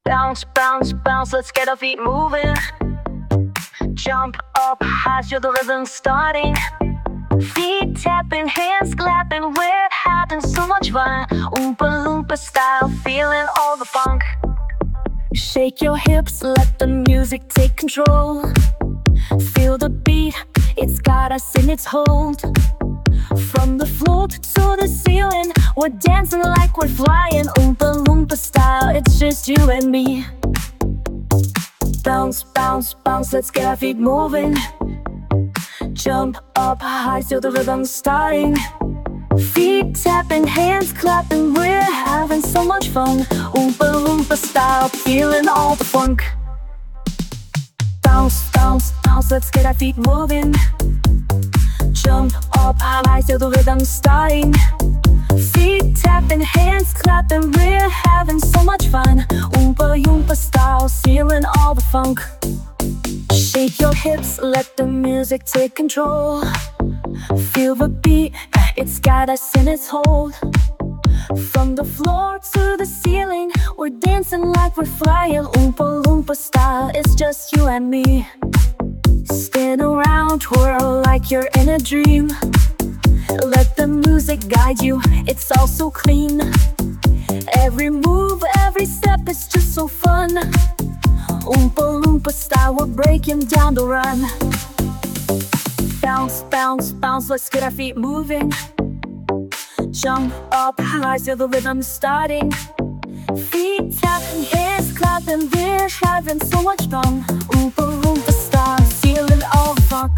Bounce, bounce, bounce, let's get our feet moving. Jump up high, feel the rhythm starting. Feet tapping, hands clapping, we're having so much fun. Oompa Loompa style, feeling all the funk. Shake your hips, let the music take control. Feel the beat, it's got us in its hold. From the floor to the ceiling, we're dancing like we're flying. Oompa Loompa style, it's just you and me. Bounce, bounce, bounce, let's get our feet moving. Jump up high, feel the rhythm starting. Feet tapping, hands clapping, we're having so much fun. Oompa Loompa style, feeling all the funk. Bounce, bounce, bounce, let's get our feet moving. Jump up high, feel the rhythm starting. Feet tapping, hands clapping, we're having so much fun. Oompa Loompa style, feeling all the funk. Shake your hips, let the music take control. Feel the beat, it's got us in its hold. From the floor to the ceiling, we're dancing like we're flying. Oompa Loompa style, it's just you and me. Spin around, twirl like you're in a dream. Let the music guide you, it's all so clean. Every move, every step, it's just so fun. Oompa Loompa style, we're breaking down the run. Bounce, bounce, bounce, let's get our feet moving. Jump up high, feel the rhythm starting. Feet tapping, hands clapping, we're having so much fun. Oompa Loompa style, feeling all the funk.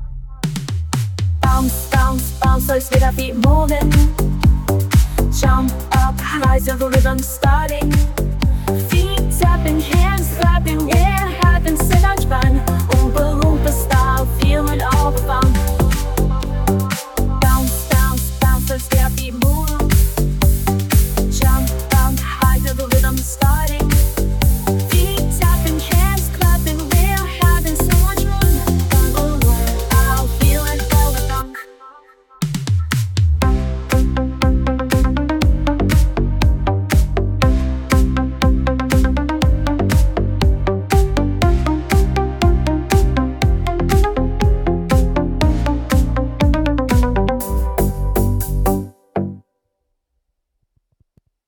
Bounce, bounce, bounce, let's get our feet moving. Jump up high, feel the rhythm starting.